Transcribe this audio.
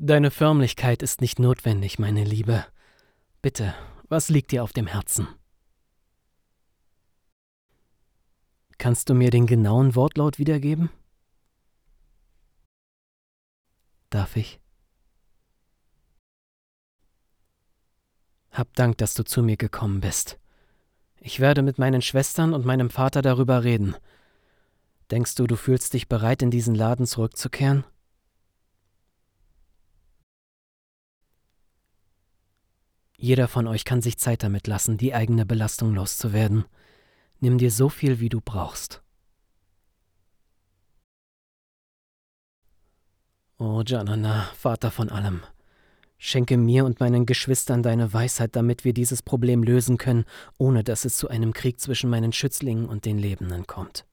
Deine Förmlichkeit ist nicht notwendig, meine Liebe. Bitte, was liegt dir auf dem Herzen? Kannst du mir den genauen Wortlaut wiedergeben? Darf ich? Hab Dank, dass du zu mir gekommen bist. Ich werde mit meinen Schwestern und meinem Vater darüber reden. Denkst du, du fühlst dich bereit, in diesen Laden zurückzukehren? Jeder von euch kann sich Zeit damit lassen, die eigene Belastung loszuwerden. Nimm dir so viel, wie du brauchst. O Janana, Vater von allem, schenke mir und meinen Geschwistern deine Weisheit, damit wir dieses Problem lösen können, ohne dass es zu einem Krieg zwischen meinen Schützlingen und den Lebenden kommt.